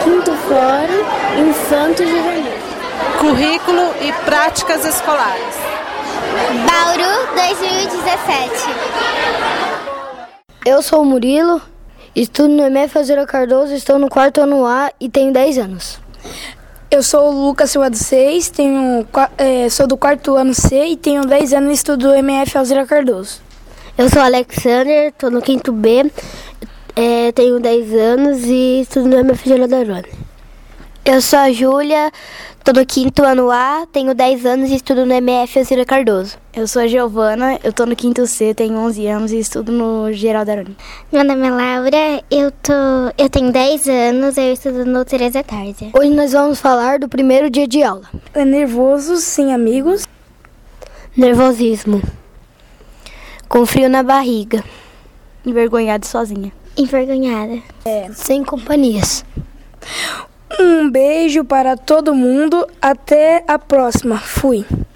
Quinto Fórum Infanto Juvenil. Currículo e práticas escolares. Bauru 2017. Eu sou o Murilo, estudo no EMF Alzira Cardoso, estou no 4º ano A e tenho 10 anos. Eu sou o Lucas Silva dos Seis, sou do 4º ano C e tenho 10 anos e estudo no EMF Alzira Cardoso. Eu sou o Alexander, estou no 5º B, tenho 10 anos e estudo no EMF Geraldo Aroni. Eu sou a Júlia, estou no 5º ano A, tenho 10 anos e estudo no MF Alzira Cardoso. Eu sou a Giovana, eu estou no 5º C, tenho 11 anos e estudo no Geraldo Aroni. Meu nome é Laura, eu tenho 10 anos, eu estudo no Teresa Tarde. Hoje nós vamos falar do primeiro dia de aula. É nervoso, sem amigos. Nervosismo. Com frio na barriga. Envergonhada e sozinha. Envergonhada. Sem companhias. Um beijo para todo mundo. Até a próxima. Fui.